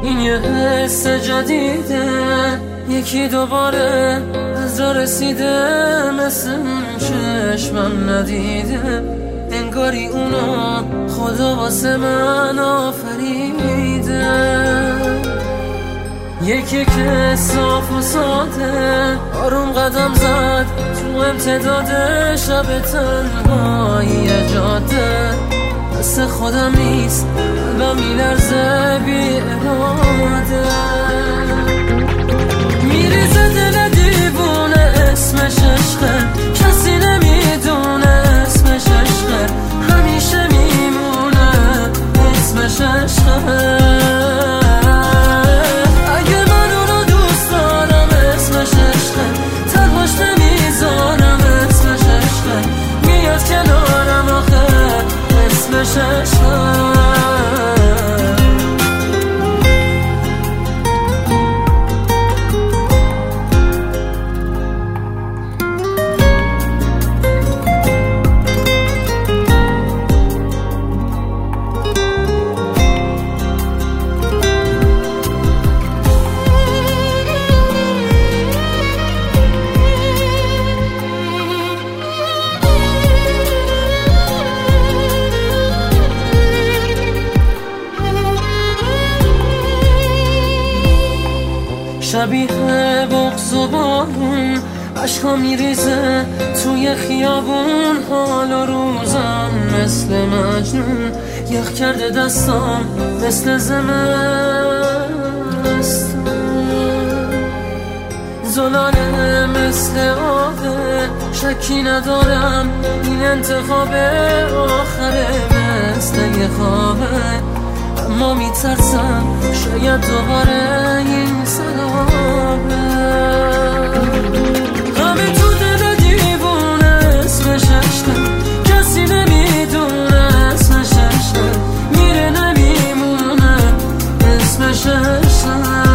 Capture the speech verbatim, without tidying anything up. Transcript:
این یه حس جدیده، یکی دوباره از جا رسیده، مثل اون چشمم ندیده، انگاری اونا خدا واسه من آفریده. یکی که صاف و ساده آروم قدم زد تو امتداد شب تنهایی جاده، مثل خودم نیست قلبم میلرزه بی اراده، میریزه دل دیوونه اسمش عشقه، کسی نمیدونه اسمش عشقه، همیشه میمونه اسمش عشقه. شبیه بغض و بارون عشقا میریزه توی خیابون، حال و روزم مثل مجنون، یخ کرده دستام مثل زمستون، زلاله مثل آبه، شکی ندارم این انتخاب آخره، مثل یه خوابه، اما میترسم شاید دوباره این سلامه، همه تو دل دیوونه اسمش عشقه، کسی نمیدونه اسمش عشقه، میره نمیمونه اسمش عشقه.